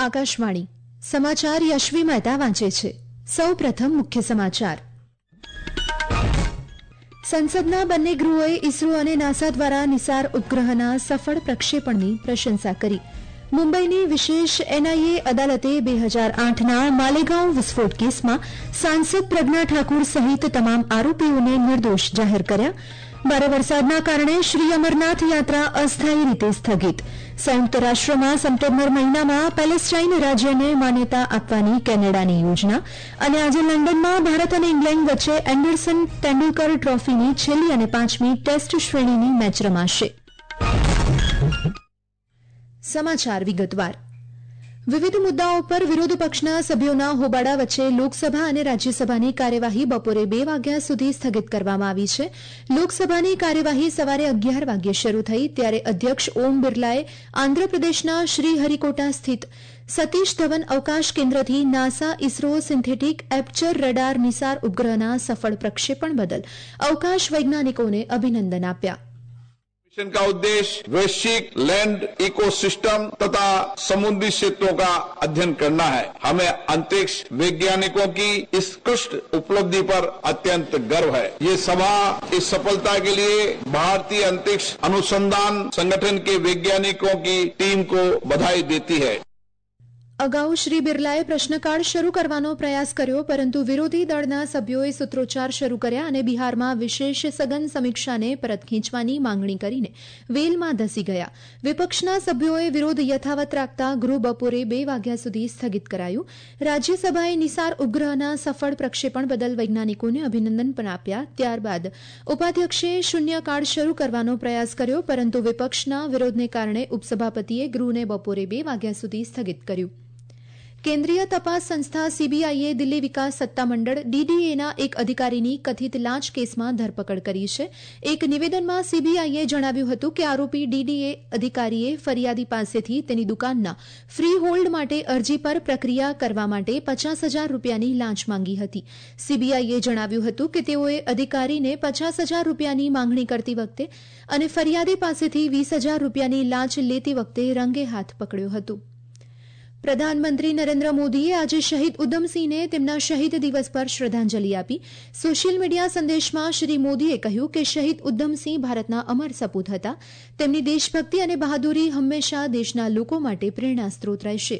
આકાશવાણી સમાચાર યશવી મહેતા વાંચે છે. સૌપ્રથમ મુખ્ય સમાચાર. સંસદના બંને ગૃહોએ ઇસરો અને નાસા દ્વારા નિસાર ઉપગ્રહના સફળ પ્રક્ષેપણની પ્રશંસા કરી. મુંબઈની વિશેષ એનઆઈએ અદાલતે 2008ના માલેગાંવ વિસ્ફોટ કેસમાં સાંસદ પ્રજ્ઞા ઠાકુર સહિત તમામ આરોપીઓને નિર્દોષ જાહેર કર્યા. ભારે વરસાદના કારણે શ્રી અમરનાથ યાત્રા અસ્થાયી રીતે સ્થગિત. સંયુક્ત રાષ્ટ્રમાં સપ્ટેમ્બર મહિનામાં પેલેસ્ટાઇન રાજ્યને માન્યતા આપવાની કેનેડાની યોજના. અને આજે લંડનમાં ભારત અને ઇંગ્લેન્ડ વચ્ચે એન્ડરસન તેંડુલકર ટ્રોફીની છેલ્લી અને 5મી ટેસ્ટ શ્રેણીની મેચ રમાશે. સમાચાર વિગતવાર. વિવિધ મુદ્દાઓ પર વિરોધ પક્ષના સભ્યોના હોબાળા વચ્ચે લોકસભા અને રાજ્યસભાની કાર્યવાહી બપોરે 2 વાગ્યા સુધી સ્થગિત કરવામાં આવી છે. લોકસભાની કાર્યવાહી સવારે 11 વાગ્યે શરૂ થઈ ત્યારે અધ્યક્ષ ઓમ બિરલાએ આંધ્રપ્રદેશના શ્રીહરિકોટા સ્થિત સતીશ ધવન અવકાશ કેન્દ્રથી NASA ISRO synthetic aperture radar NISAR ઉપગ્રહના સફળ પ્રક્ષેપણ બદલ અવકાશ વૈજ્ઞાનિકોને અભિનંદન આપ્યા. मिशन का उद्देश्य वैश्विक लैंड इकोसिस्टम तथा समुद्री क्षेत्रों का अध्ययन करना है. हमें अंतरिक्ष वैज्ञानिकों की इस उत्कृष्ट उपलब्धि पर अत्यंत गर्व है. ये सभा इस सफलता के लिए भारतीय अंतरिक्ष अनुसंधान संगठन के वैज्ञानिकों की टीम को बधाई देती है. અગાઉ શ્રી બિરલાએ પ્રશ્નકાળ શરૂ કરવાનો પ્રયાસ કર્યો, પરંતુ વિરોધી દળના સભ્યોએ સૂત્રોચ્ચાર શરૂ કર્યા અને બિહારમાં વિશેષ સઘન સમીક્ષાને પરત ખેંચવાની માંગણી કરીને વેલમાં ધસી ગયા. વિપક્ષના સભ્યોએ વિરોધ યથાવત રાખતા ગૃહ બપોરે 2 વાગ્યા સુધી સ્થગિત કરાયું. રાજ્યસભાએ નિસાર ઉપગ્રહના સફળ પ્રક્ષેપણ બદલ વૈજ્ઞાનિકોને અભિનંદન પણ આપ્યા. ત્યારબાદ ઉપાધ્યક્ષે શૂન્યકાળ શરૂ કરવાનો પ્રયાસ કર્યો, પરંતુ વિપક્ષના વિરોધને કારણે ઉપસભાપતિએ ગૃહને બપોરે 2 વાગ્યા સુધી સ્થગિત કર્યું. કેન્દ્રીય તપાસ સંસ્થા સીબીઆઈએ દિલ્હી વિકાસ સત્તામંડળ ડીડીએના એક અધિકારીની કથિત લાંચ કેસમાં ધરપકડ કરી છે. એક નિવેદનમાં સીબીઆઈએ જણાવ્યું હતું કે આરોપી ડીડીએ અધિકારીએ ફરિયાદી પાસેથી તેની દુકાનના ફ્રી હોલ્ડ માટે અરજી પર પ્રક્રિયા કરવા માટે 50,000 રૂપિયાની લાંચ માંગી હતી. સીબીઆઈએ જણાવ્યું હતું કે તેઓએ અધિકારીને 50,000 રૂપિયાની માંગણી કરતી વખતે અને ફરિયાદી પાસેથી 20,000 રૂપિયાની લાંચ લેતી વખતે રંગે હાથ પકડ્યો હતો. પ્રધાનમંત્રી નરેન્દ્ર મોદીએ આજે શહીદ ઉધમસિંહને તેમના શહીદ દિવસ પર શ્રદ્ધાંજલિ આપી. સોશિયલ મીડિયા સંદેશમાં શ્રી મોદીએ કહ્યું કે શહીદ ઉધમસિંહ ભારતના અમર સપૂત હતા. તેમની દેશભક્તિ અને બહાદુરી હંમેશા દેશના લોકો માટે પ્રેરણાસ્ત્રોત રહેશે.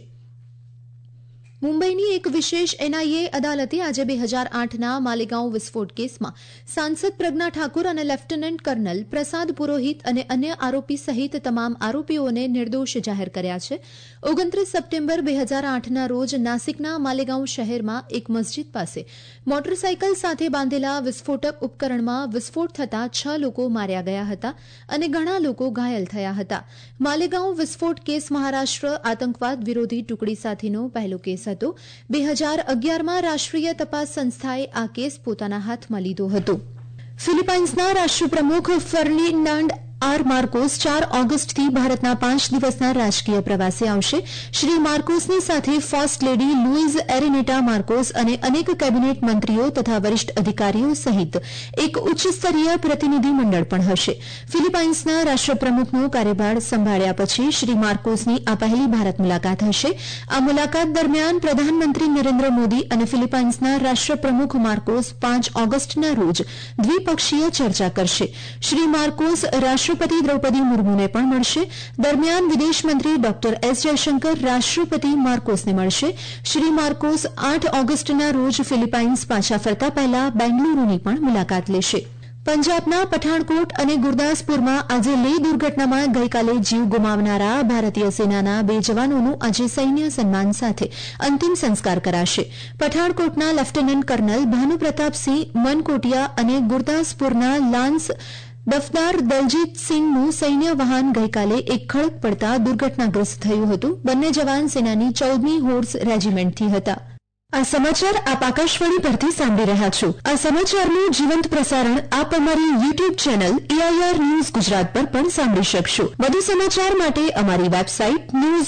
મુંબઈની એક વિશેષ એનઆઈએ અદાલતે આજે 2008ના માલેગાંવ વિસ્ફોટ કેસમાં સાંસદ પ્રજ્ઞા ઠાકુર અને લેફ્ટનન્ટ કર્નલ પ્રસાદ પુરોહિત અને અન્ય આરોપી સહિત તમામ આરોપીઓને નિર્દોષ જાહેર કર્યા છે. 29 સપ્ટેમ્બર 2008ના રોજ નાસિકના માલેગાંવ શહેરમાં એક મસ્જિદ પાસે મોટરસાયકલ સાથે બાંધેલા વિસ્ફોટક ઉપકરણમાં વિસ્ફોટ થતાં 6 લોકો માર્યા ગયા હતા અને ઘણા લોકો ઘાયલ થયા હતા. માલેગાંવ વિસ્ફોટ કેસ મહારાષ્ટ્ર આતંકવાદ વિરોધી ટુકડી સાથેનો પહેલો કેસ હતો. 2011માં રાષ્ટ્રીય તપાસ સંસ્થાએ આ કેસ પોતાના હાથમાં લીધો હતો. ફિલિપાઇન્સના રાષ્ટ્રપ્રમુખ ફર્ડિનાન્ડ આર માર્કોસ 4 ઓગસ્ટથી ભારતના 5 દિવસના રાજકીય પ્રવાસે આવશે. શ્રી માર્કોસની સાથે first lady Louise Araneta Marcos અને અનેક કેબિનેટ મંત્રીઓ તથા વરિષ્ઠ અધિકારીઓ સહિત એક ઉચ્ચસ્તરીય પ્રતિનિધિ મંડળ પણ હશે. ફિલિપાઇન્સના રાષ્ટ્રપ્રમુખનો કાર્યભાર સંભાળ્યા પછી શ્રી માર્કોસની આ પહેલી ભારત મુલાકાત હશે. આ મુલાકાત દરમિયાન પ્રધાનમંત્રી નરેન્દ્ર મોદી અને ફિલિપાઇન્સના રાષ્ટ્રપ્રમુખ માર્કોસ 5 ઓગસ્ટના રોજ દ્વિપક્ષીય ચર્ચા કરશે. શ્રી માર્કોસ રાષ્ટ્રપતિ દ્રૌપદી મુર્મુને પણ મળશે. દરમિયાન વિદેશમંત્રી ડોક્ટર એસ જયશંકર રાષ્ટ્રપતિ માર્કોસને મળશે. શ્રી માર્કોસ 8 ઓગસ્ટના રોજ ફિલિપાઇન્સ પાછા ફરતા પહેલા બેંગલુરુની પણ મુલાકાત લેશે. પંજાબના પઠાણકોટ અને ગુરદાસપુરમાં આજે લેહ દુર્ઘટનામાં ગઈકાલે જીવ ગુમાવનારા ભારતીય સેનાના 2 જવાનોનું આજે સૈન્ય સન્માન સાથે અંતિમ સંસ્કાર કરાશે. પઠાણકોટના લેફ્ટનન્ટ કર્નલ ભાનુપ્રતાપસિંહ મનકોટિયા અને ગુરદાસપુરના લાન્સ દફદાર દલજીતસિંહનું સૈન્ય વાહન ગઈકાલે એક ખડક પડતા દુર્ઘટનાગ્રસ્ત થયું હતું. બંને જવાન સેનાની 14મી હોર્સ રેજીમેન્ટથી હતા. આ સમાચાર આપ આકાશવાણી પરથી સાંભળી રહ્યા છો. આ સમાચારનું જીવંત પ્રસારણ આપ અમારી YouTube channel AIR news Gujarat પર પણ સાંભળી શકશો. વધુ સમાચાર માટે અમારી વેબસાઇટ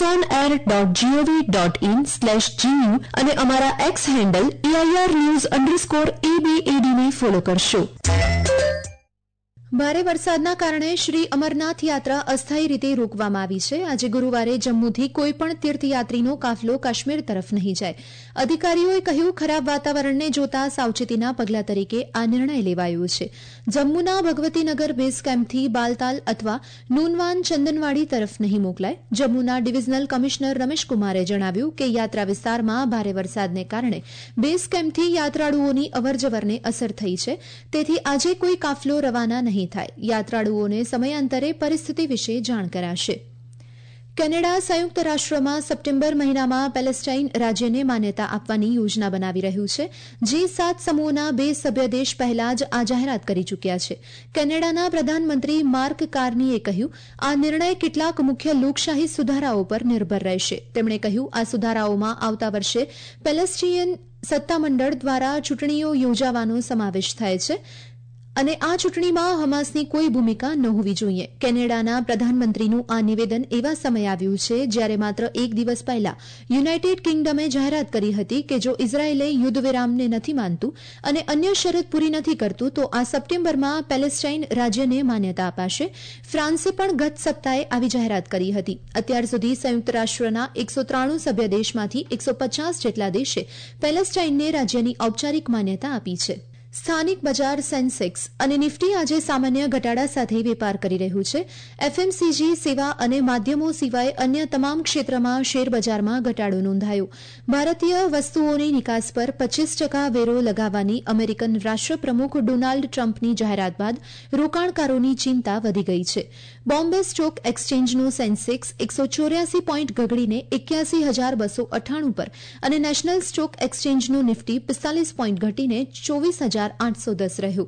newsonair.gov.in/gu અને અમારા એક્સ હેન્ડલ AIR News_ABAD ને ફોલો કરશો. ભારે વરસાદના કારણે શ્રી અમરનાથ યાત્રા અસ્થાયી રીતે રોકવામાં આવી છે. આજે ગુરુવારે જમ્મુથી કોઈપણ તીર્થયાત્રીનો કાફલો કાશ્મીર તરફ નહીં જાય. અધિકારીઓએ કહ્યું, ખરાબ વાતાવરણને જોતા સાવચેતીના પગલા તરીકે આ નિર્ણય લેવાયો છે. જમ્મુના ભગવતીનગર બેઝ કેમ્પથી બાલતાલ અથવા નૂનવાન ચંદનવાડી તરફ નહીં મોકલાય. જમ્મુના ડિવિઝનલ કમિશનર રમેશકુમારે જણાવ્યું કે યાત્રા વિસ્તારમાં ભારે વરસાદને કારણે બેઝ કેમ્પથી યાત્રાળુઓની અવરજવરને અસર થઈ છે. તેથી આજે કોઈ કાફલો રવાના નહીં થાય. યાત્રાળુઓને સમયાંતરે પરિસ્થિતિ વિશે જાણ કરાશે. કેનેડા સંયુક્ત રાષ્ટ્રમાં સપ્ટેમ્બર મહિનામાં પેલેસ્ટાઇન રાજ્યને માન્યતા આપવાની યોજના બનાવી રહ્યું છે. G7 સમૂહના 2 સભ્ય દેશ પહેલા જ આ જાહેરાત કરી ચૂક્યા છે. કેનેડાના પ્રધાનમંત્રી માર્ક કાર્નીએ કહ્યું, આ નિર્ણય કેટલાક મુખ્ય લોકશાહી સુધારાઓ પર નિર્ભર રહેશે. તેમણે કહ્યું, આ સુધારાઓમાં આવતા વર્ષે પેલેસ્ટીનિયન સત્તામંડળ દ્વારા ચૂંટણીઓ યોજાવાનો સમાવેશ થાય છે અને આ ચૂંટણીમાં હમાસની કોઈ ભૂમિકા ન હોવી જોઈએ. કેનેડાના પ્રધાનમંત્રીનું આ નિવેદન એવા સમયે આવ્યું છે જ્યારે માત્ર એક દિવસ પહેલા યુનાઇટેડ કિંગડમે જાહેરાત કરી હતી કે જો ઇઝરાયેલે યુદ્ધ વિરામને નથી માનતું અને અન્ય શરત પૂરી નથી કરતું તો આ સપ્ટેમ્બરમાં પેલેસ્ટાઇન રાજ્યને માન્યતા અપાશે. ફ્રાન્સે પણ ગત સપ્તાહે આવી જાહેરાત કરી હતી. અત્યાર સુધી સંયુક્ત રાષ્ટ્રના 193 સભ્ય દેશમાંથી 150 જેટલા દેશે પેલેસ્ટાઇનને રાજ્યની ઔપચારિક માન્યતા આપી છે. સ્થાનિક બજાર સેન્સેક્સ અને નિફ્ટી આજે સામાન્ય ઘટાડા સાથે વેપાર કરી રહ્યું છે. એફએમસીજી, સેવા અને માધ્યમો સિવાય અન્ય તમામ ક્ષેત્રમાં શેરબજારમાં ઘટાડો નોંધાયો. ભારતીય વસ્તુઓની નિકાસ પર 25% વેરો લગાવવાની અમેરિકન રાષ્ટ્રપ્રમુખ ડોનાલ્ડ ટ્રમ્પની જાહેરાત બાદ રોકાણકારોની ચિંતા વધી ગઈ છે. બોમ્બે સ્ટોક એક્સચેન્જનો સેન્સેક્સ 184 પોઈન્ટ ગગડીને 81,298 પર અને નેશનલ સ્ટોક એક્સચેન્જનું નિફ્ટી 45 પોઈન્ટ ઘટીને 24,810 રહ્યું.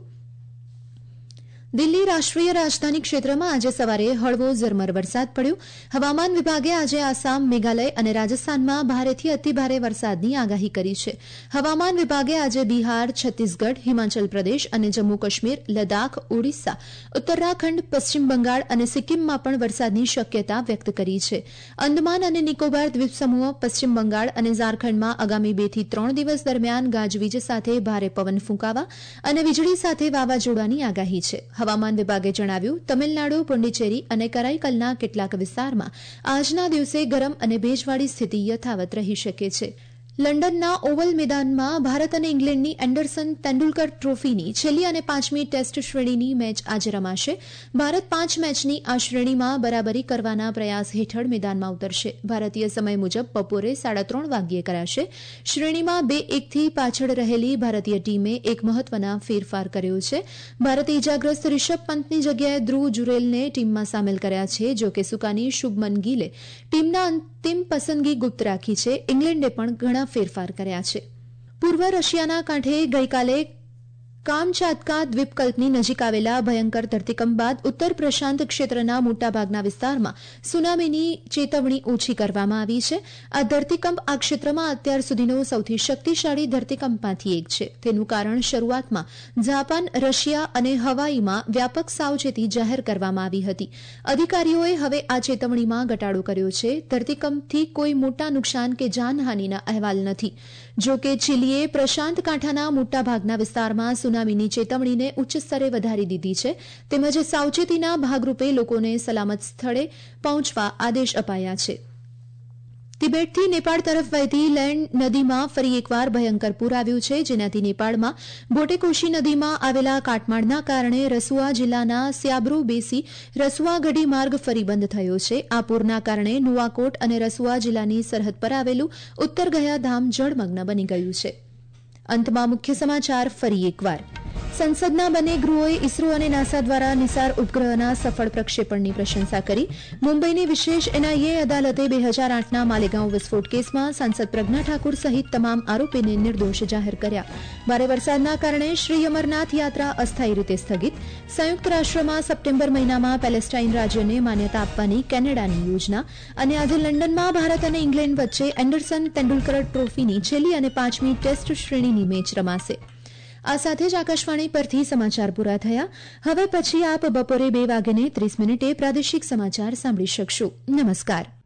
દિલ્હી રાષ્ટ્રીય રાજધાની ક્ષેત્રમાં આજે સવારે હળવો ઝરમર વરસાદ પડ્યો. હવામાન વિભાગે આજે આસામ, મેઘાલય અને રાજસ્થાનમાં ભારેથી અતિભારે વરસાદની આગાહી કરી છે. હવામાન વિભાગે આજે બિહાર, છત્તીસગઢ, હિમાચલ પ્રદેશ અને જમ્મુ કાશ્મીર, લદ્દાખ, ઓડિશા, ઉત્તરાખંડ, પશ્ચિમ બંગાળ અને સિક્કિમમાં પણ વરસાદની શક્યતા વ્યક્ત કરી છે. અંદમાન અને નિકોબાર દ્વીપસમૂહ, પશ્ચિમ બંગાળ અને ઝારખંડમાં આગામી 2 થી 3 દિવસ દરમિયાન ગાજવીજ સાથે ભારે પવન ફૂંકાવા અને વીજળી સાથે વાવાઝોડાની આગાહી છે. હવામાન વિભાગે જણાવ્યું, તમિલનાડુ, પુડુચેરી અને કરાઈકલના કેટલાક વિસ્તારમાં આજના દિવસે ગરમ અને ભેજવાળી સ્થિતિ યથાવત રહી શકે છે. લંડનના ઓવલ મેદાનમાં ભારત અને ઇંગ્લેન્ડની એન્ડરસન તેંડુલકર ટ્રોફીની છેલ્લી અને 5મી ટેસ્ટ શ્રેણીની મેચ આજે રમાશે. ભારત 5 મેચની આ શ્રેણીમાં બરાબરી કરવાના પ્રયાસ હેઠળ મેદાનમાં ઉતરશે. ભારતીય સમય મુજબ બપોરે 3:30 વાગ્યે કરાશે. શ્રેણીમાં 2-1થી પાછળ રહેલી ભારતીય ટીમે એક મહત્વના ફેરફાર કર્યો છે. ભારતે ઇજાગ્રસ્ત રિષભ પંતની જગ્યાએ ધ્રુવ જુરેલને ટીમમાં સામેલ કર્યા છે. જોકે સુકાની શુભમન ગિલે ટીમના અંતિમ પસંદગી ગુપ્ત રાખી છે. ઇંગ્લેન્ડે પણ ઘણા ફેરફાર કર્યા છે. પૂર્વ રશિયાના કાંઠે ગઈકાલે કામચાતકા દ્વીપકલ્પની નજીક આવેલા ભયંકર ધરતીકંપ બાદ ઉત્તર પ્રશાંત ક્ષેત્રના મોટાભાગના વિસ્તારમાં સુનામીની ચેતવણી ઓછી કરવામાં આવી છે. આ ધરતીકંપ આ ક્ષેત્રમાં અત્યાર સુધીનો સૌથી શક્તિશાળી ધરતીકંપમાંથી એક છે. તેનું કારણ શરૂઆતમાં જાપાન, રશિયા અને હવાઈમાં વ્યાપક સાવચેતી જાહેર કરવામાં આવી હતી. અધિકારીઓએ હવે આ ચેતવણીમાં ઘટાડો કર્યો છે. ધરતીકંપથી કોઈ મોટા નુકસાન કે જાનહાનિના અહેવાલ નથી. જો કે ચીલીએ પ્રશાંત કાંઠાના મોટાભાગના વિસ્તારમાં સુનામીની ચેતવણીને ઉચ્ચ સ્તરે વધારી દીધી છે. તેમજ સાવચેતીના ભાગરૂપે લોકોને સલામત સ્થળે પહોંચવા આદેશ અપાયા છે. તિબેટથી નેપાળ તરફ વહેતી લેન્ડ નદીમાં ફરી એકવાર ભયંકર પૂર આવ્યું છે, જેનાથી નેપાળમાં બોટેકોશી નદીમાં આવેલા કાટમાળના કારણે રસુઆ જિલ્લાના સ્યાબ્રુ બેસી રસુઆ ગઢી માર્ગ ફરી બંધ થયો છે. આ પૂરના કારણે નુવાકોટ અને રસુઆ જિલ્લાની સરહદ પર આવેલું ઉત્તર ગયા ધામ જળમગ્ન બની ગયું છે. અંતમાં મુખ્ય સમાચાર ફરી એકવાર. સંસદના બંને ગૃહોએ ઇસરો અને નાસા દ્વારા નિસાર ઉપગ્રહના સફળ પ્રક્ષેપણની પ્રશંસા કરી. મુંબઈની વિશેષ એનઆઈએ અદાલતે 2008ના માલેગાંવ વિસ્ફોટ કેસમાં સાંસદ પ્રજ્ઞા ઠાકુર સહિત તમામ આરોપીને નિર્દોષ જાહેર કર્યા. ભારે વરસાદના કારણે શ્રી અમરનાથ યાત્રા અસ્થાયી રીતે સ્થગિત. સંયુક્ત રાષ્ટ્રમાં સપ્ટેમ્બર મહિનામાં પેલેસ્ટાઇન રાજ્યને માન્યતા આપવાની કેનેડાની યોજના. અને આજે લંડનમાં ભારત અને ઇંગ્લેન્ડ વચ્ચે એન્ડરસન તેંડુલકર ટ્રોફીની છેલ્લી અને 5મી ટેસ્ટ શ્રેણીની મેચ રમાશે. આ સાથે જ આકાશવાણી પરથી સમાચાર પૂરા થયા. હવે પછી આપ બપોરે 2:30 પ્રાદેશિક સમાચાર સાંભળી શકશો. નમસ્કાર.